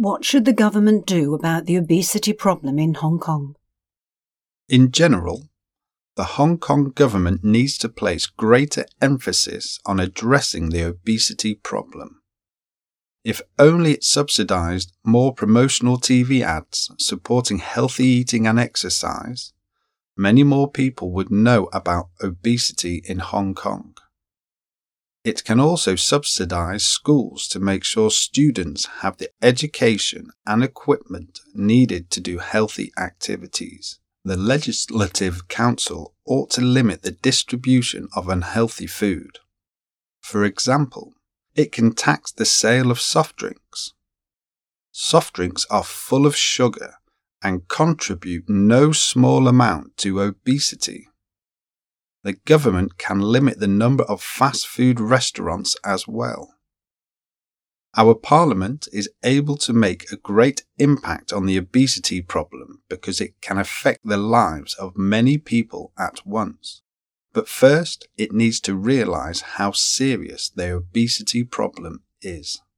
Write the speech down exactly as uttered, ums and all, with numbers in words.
What should the government do about the obesity problem in Hong Kong? In general, the Hong Kong government needs to place greater emphasis on addressing the obesity problem. If only it subsidised more promotional T V ads supporting healthy eating and exercise, many more people would know about obesity in Hong Kong. It can also subsidise schools to make sure students have the education and equipment needed to do healthy activities. The Legislative Council ought to limit the distribution of unhealthy food. For example, it can tax the sale of soft drinks. Soft drinks are full of sugar and contribute no small amount to obesity. The government can limit the number of fast food restaurants as well. Our Parliament is able to make a great impact on the obesity problem because it can affect the lives of many people at once. But first, it needs to realise how serious the obesity problem is.